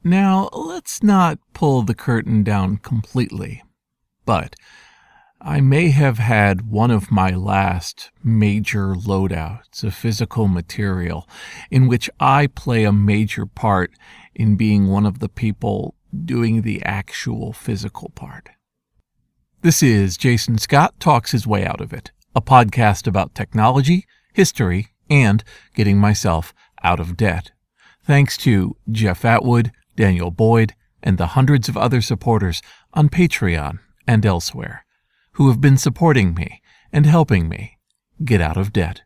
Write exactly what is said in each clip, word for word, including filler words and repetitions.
Now, let's not pull the curtain down completely, but I may have had one of my last major loadouts of physical material in which I play a major part in being one of the people doing the actual physical part. This is Jason Scott Talks His Way Out of It, a podcast about technology, history, and getting myself out of debt. Thanks to Jeff Atwood, Daniel Boyd, and the hundreds of other supporters on Patreon and elsewhere who have been supporting me and helping me get out of debt.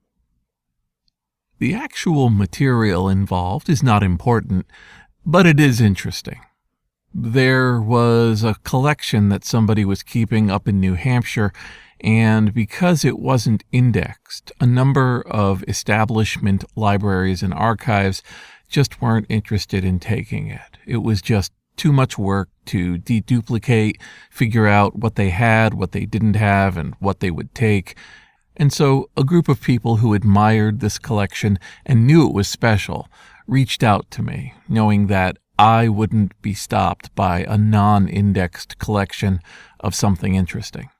The actual material involved is not important, but it is interesting. There was a collection that somebody was keeping up in New Hampshire, and because it wasn't indexed, a number of establishment libraries and archives just weren't interested in taking it. It was just too much work to deduplicate, figure out what they had, what they didn't have, and what they would take. And so a group of people who admired this collection and knew it was special reached out to me, knowing that I wouldn't be stopped by a non-indexed collection of something interesting.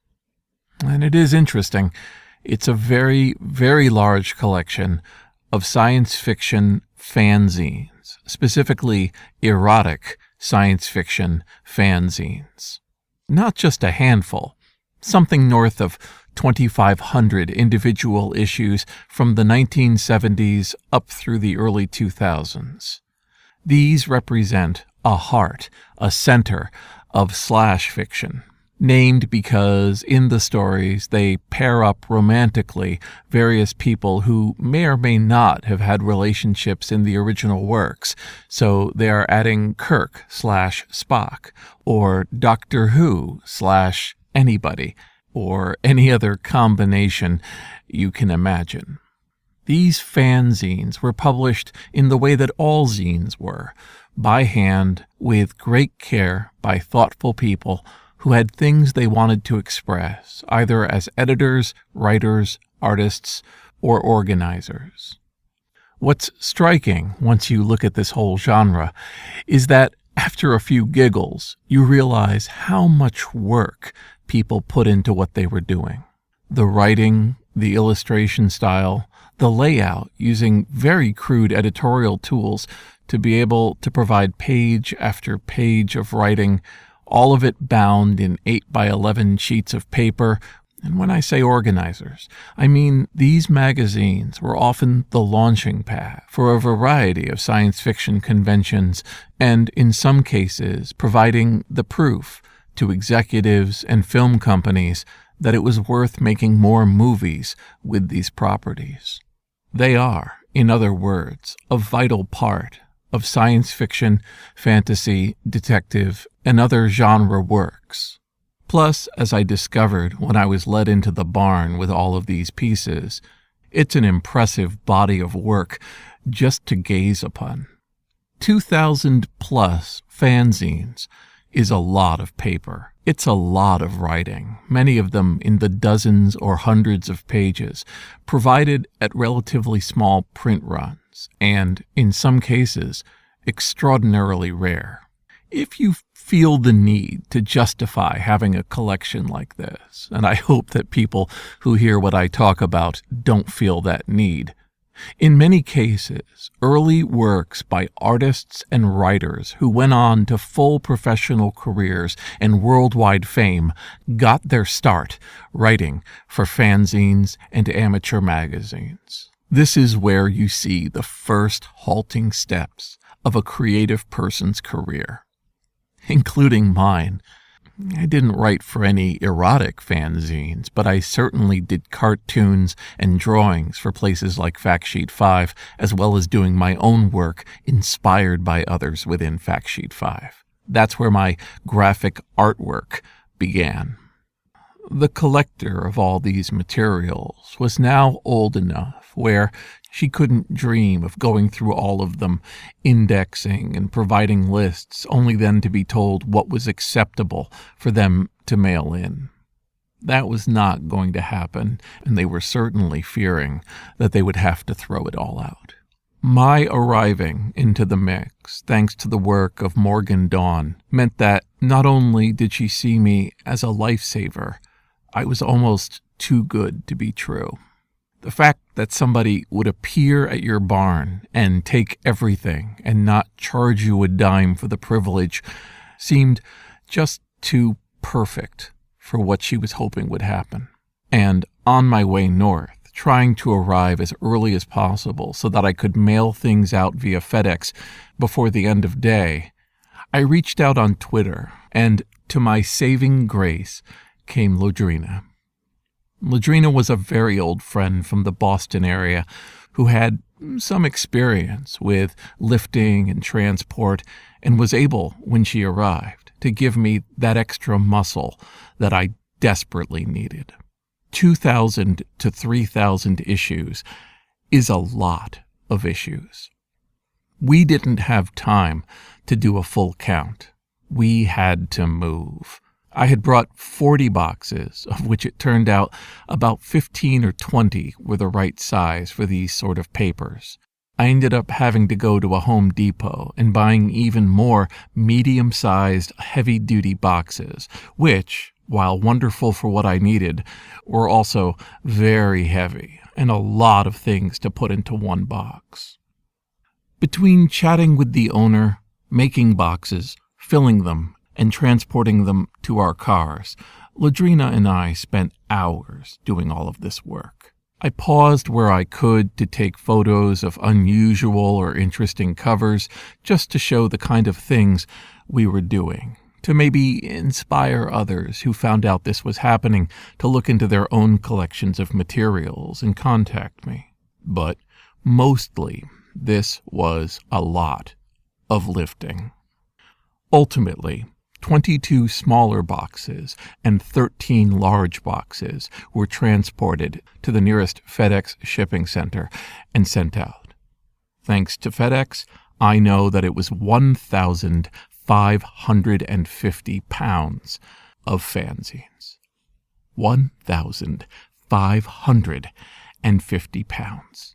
And it is interesting. It's a very, very large collection of science fiction fanzines, specifically erotic science fiction fanzines. Not just a handful, something north of twenty-five hundred individual issues from the nineteen seventies up through the early two thousands. These represent a heart, a center of slash fiction, named because in the stories they pair up romantically various people who may or may not have had relationships in the original works. So they are adding Kirk slash Spock, or Doctor Who slash anybody, or any other combination you can imagine. These fanzines were published in the way that all zines were, by hand, with great care by thoughtful people who had things they wanted to express, either as editors, writers, artists, or organizers. What's striking, once you look at this whole genre, is that after a few giggles, you realize how much work people put into what they were doing. The writing, the illustration style, the layout, using very crude editorial tools to be able to provide page after page of writing, all of it bound in eight by eleven sheets of paper. And when I say organizers, I mean these magazines were often the launching pad for a variety of science fiction conventions, and in some cases providing the proof to executives and film companies that it was worth making more movies with these properties. They are, in other words, a vital part of science fiction, fantasy, detective, and other genre works. Plus, as I discovered when I was led into the barn with all of these pieces, it's an impressive body of work just to gaze upon. two thousand plus fanzines is a lot of paper. It's a lot of writing, many of them in the dozens or hundreds of pages, provided at relatively small print runs, and, in some cases, extraordinarily rare. If you feel the need to justify having a collection like this, and I hope that people who hear what I talk about don't feel that need, in many cases, early works by artists and writers who went on to full professional careers and worldwide fame got their start writing for fanzines and amateur magazines. This is where you see the first halting steps of a creative person's career, including mine. I didn't write for any erotic fanzines, but I certainly did cartoons and drawings for places like Factsheet five, as well as doing my own work inspired by others within Factsheet five. That's where my graphic artwork began. The collector of all these materials was now old enough where she couldn't dream of going through all of them, indexing and providing lists, only then to be told what was acceptable for them to mail in. That was not going to happen, and they were certainly fearing that they would have to throw it all out. My arriving into the mix, thanks to the work of Morgan Dawn, meant that not only did she see me as a lifesaver, I was almost too good to be true. The fact that somebody would appear at your barn and take everything and not charge you a dime for the privilege seemed just too perfect for what she was hoping would happen. And on my way north, trying to arrive as early as possible so that I could mail things out via FedEx before the end of day, I reached out on Twitter, and to my saving grace came Lodrina. Lodrina was a very old friend from the Boston area who had some experience with lifting and transport and was able, when she arrived, to give me that extra muscle that I desperately needed. two thousand to three thousand issues is a lot of issues. We didn't have time to do a full count. We had to move. I had brought forty boxes, of which it turned out about fifteen or twenty were the right size for these sort of papers. I ended up having to go to a Home Depot and buying even more medium-sized, heavy-duty boxes, which, while wonderful for what I needed, were also very heavy and a lot of things to put into one box. Between chatting with the owner, making boxes, filling them, and transporting them to our cars, Lodrina and I spent hours doing all of this work. I paused where I could to take photos of unusual or interesting covers just to show the kind of things we were doing, to maybe inspire others who found out this was happening to look into their own collections of materials and contact me. But mostly, this was a lot of lifting. Ultimately, twenty-two smaller boxes and thirteen large boxes were transported to the nearest FedEx shipping center and sent out. Thanks to FedEx, I know that it was one thousand five hundred fifty pounds of fanzines. one thousand five hundred fifty pounds.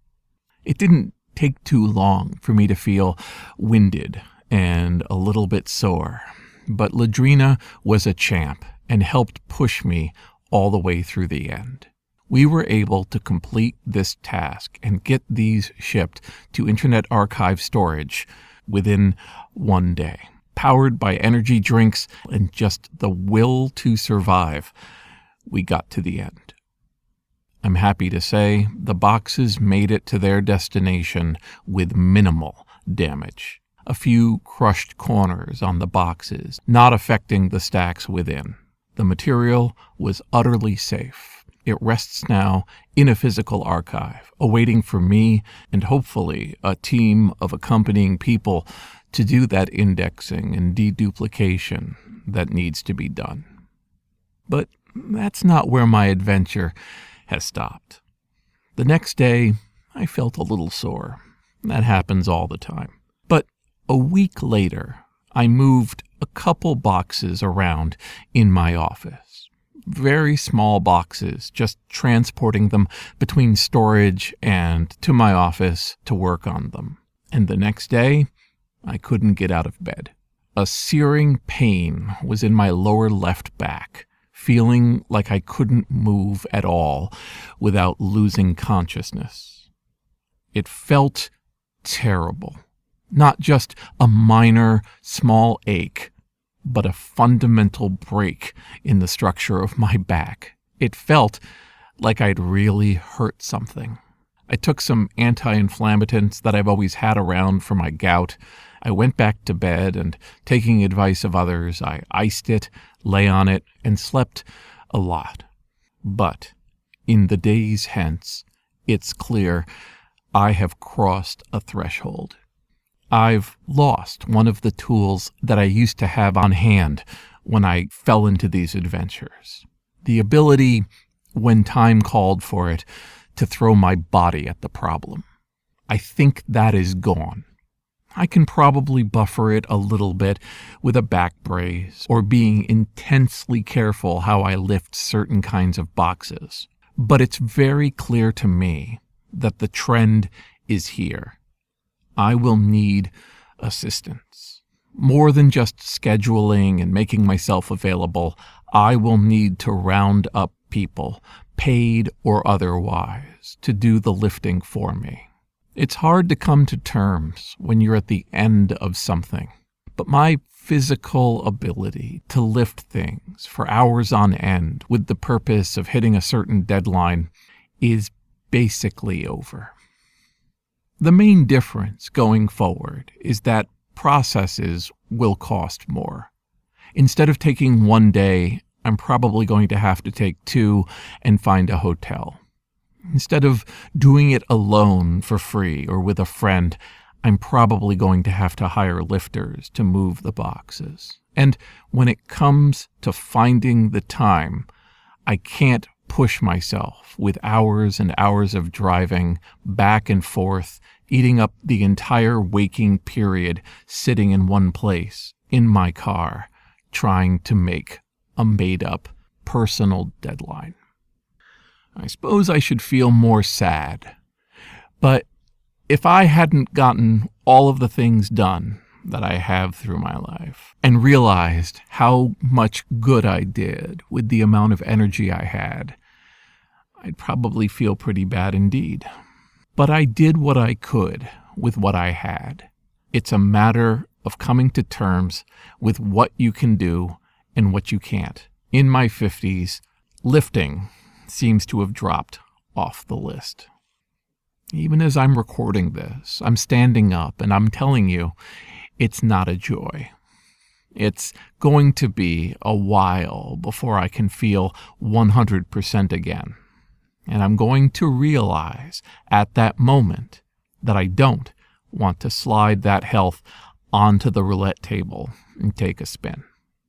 It didn't take too long for me to feel winded and a little bit sore, but Lodrina was a champ and helped push me all the way through the end. We were able to complete this task and get these shipped to Internet Archive storage within one day. Powered by energy drinks and just the will to survive, we got to the end. I'm happy to say the boxes made it to their destination with minimal damage. A few crushed corners on the boxes, not affecting the stacks within. The material was utterly safe. It rests now in a physical archive, awaiting for me and hopefully a team of accompanying people to do that indexing and deduplication that needs to be done. But that's not where my adventure has stopped. The next day, I felt a little sore. That happens all the time. But a week later, I moved a couple boxes around in my office. Very small boxes, just transporting them between storage and to my office to work on them. And the next day, I couldn't get out of bed. A searing pain was in my lower left back, feeling like I couldn't move at all without losing consciousness. It felt terrible. Not just a minor, small ache, but a fundamental break in the structure of my back. It felt like I'd really hurt something. I took some anti-inflammatories that I've always had around for my gout. I went back to bed, and taking advice of others, I iced it, lay on it, and slept a lot. But in the days hence, it's clear I have crossed a threshold. I've lost one of the tools that I used to have on hand when I fell into these adventures. The ability, when time called for it, to throw my body at the problem. I think that is gone. I can probably buffer it a little bit with a back brace or being intensely careful how I lift certain kinds of boxes. But it's very clear to me that the trend is here. I will need assistance. More than just scheduling and making myself available, I will need to round up people, paid or otherwise, to do the lifting for me. It's hard to come to terms when you're at the end of something, but my physical ability to lift things for hours on end with the purpose of hitting a certain deadline is basically over. The main difference going forward is that processes will cost more. Instead of taking one day, I'm probably going to have to take two and find a hotel. Instead of doing it alone for free or with a friend, I'm probably going to have to hire lifters to move the boxes. And when it comes to finding the time, I can't push myself with hours and hours of driving back and forth, eating up the entire waking period sitting in one place in my car, trying to make a made-up personal deadline. I suppose I should feel more sad, but if I hadn't gotten all of the things done that I have through my life and realized how much good I did with the amount of energy I had, I'd probably feel pretty bad indeed. But I did what I could with what I had. It's a matter of coming to terms with what you can do and what you can't. In my fifties, lifting seems to have dropped off the list. Even as I'm recording this, I'm standing up and I'm telling you, it's not a joy. It's going to be a while before I can feel one hundred percent again. And I'm going to realize at that moment that I don't want to slide that health onto the roulette table and take a spin.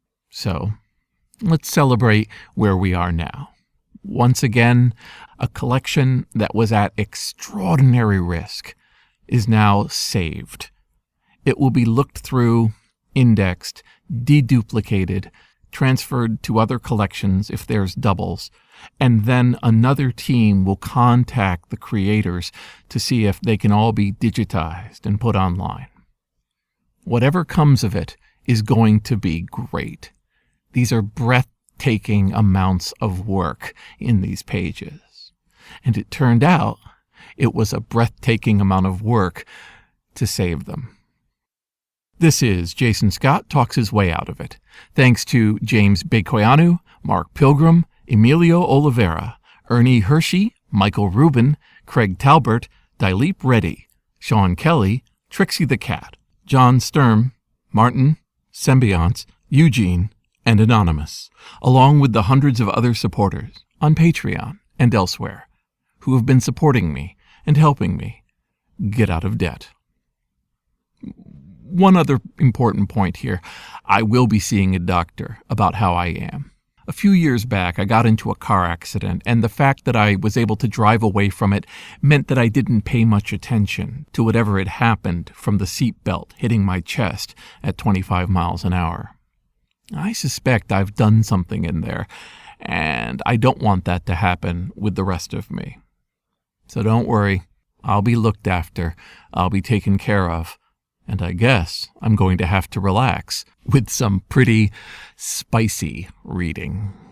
So let's celebrate where we are now. Once again, a collection that was at extraordinary risk is now saved. It will be looked through, indexed, deduplicated, transferred to other collections if there's doubles, and then another team will contact the creators to see if they can all be digitized and put online. Whatever comes of it is going to be great. These are breathtaking amounts of work in these pages. And it turned out it was a breathtaking amount of work to save them. This is Jason Scott Talks His Way Out of It. Thanks to James Bekoyanu, Mark Pilgrim, Emilio Oliveira, Ernie Hershey, Michael Rubin, Craig Talbert, Dilip Reddy, Sean Kelly, Trixie the Cat, John Sturm, Martin, Symbionts, Eugene, and Anonymous, along with the hundreds of other supporters on Patreon and elsewhere who have been supporting me and helping me get out of debt. One other important point here. I will be seeing a doctor about how I am. A few years back, I got into a car accident, and the fact that I was able to drive away from it meant that I didn't pay much attention to whatever had happened from the seatbelt hitting my chest at twenty-five miles an hour. I suspect I've done something in there, and I don't want that to happen with the rest of me. So don't worry, I'll be looked after, I'll be taken care of, and I guess I'm going to have to relax with some pretty spicy reading.